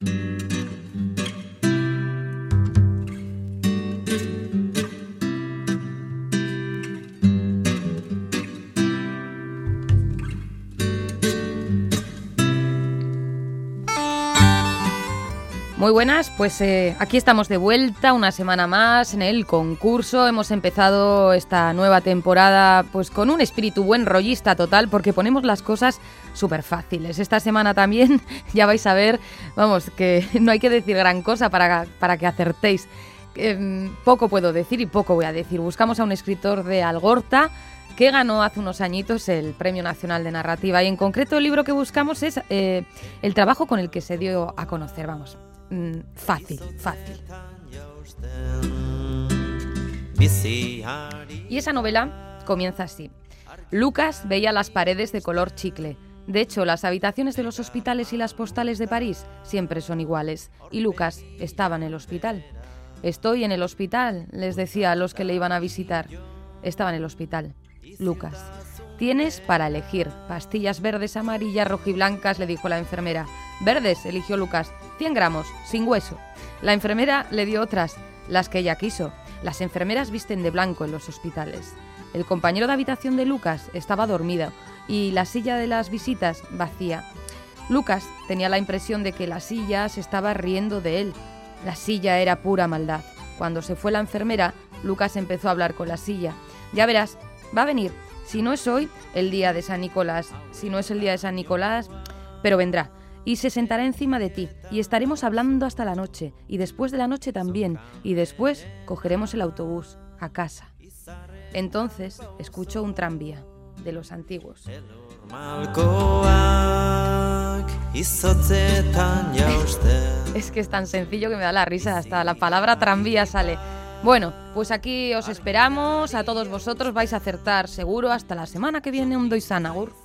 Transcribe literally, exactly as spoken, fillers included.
Muy buenas, pues eh, aquí estamos de vuelta una semana más en el concurso. Hemos empezado esta nueva temporada pues con un espíritu buen rollista total, porque ponemos las cosas súper fáciles. Esta semana también ya vais a ver, vamos, que no hay que decir gran cosa para, para que acertéis. Eh, poco puedo decir y poco voy a decir. Buscamos a un escritor de Algorta que ganó hace unos añitos el Premio Nacional de Narrativa, y en concreto el libro que buscamos es eh, el trabajo con el que se dio a conocer, vamos. Fácil, fácil. Y esa novela comienza así. Lucas veía las paredes de color chicle. De hecho, las habitaciones de los hospitales y las postales de París siempre son iguales. Y Lucas estaba en el hospital. Estoy en el hospital, les decía a los que le iban a visitar. Estaba en el hospital. Lucas. Tienes para elegir pastillas verdes, amarillas, rojiblancas, le dijo la enfermera. Verdes, eligió Lucas. cien gramos, sin hueso. La enfermera le dio otras, las que ella quiso. Las enfermeras visten de blanco en los hospitales. El compañero de habitación de Lucas estaba dormido y la silla de las visitas vacía. Lucas tenía la impresión de que la silla se estaba riendo de él. La silla era pura maldad. Cuando se fue la enfermera, Lucas empezó a hablar con la silla. Ya verás, va a venir. Si no es hoy, el día de San Nicolás. Si no es el día de San Nicolás, pero vendrá. Y se sentará encima de ti, y estaremos hablando hasta la noche, y después de la noche también, y después cogeremos el autobús a casa. Entonces escuchó un tranvía, de los antiguos. Es que es tan sencillo que me da la risa, hasta la palabra tranvía sale. Bueno, pues aquí os esperamos, a todos vosotros vais a acertar seguro. Hasta la semana que viene, un doizan, agur.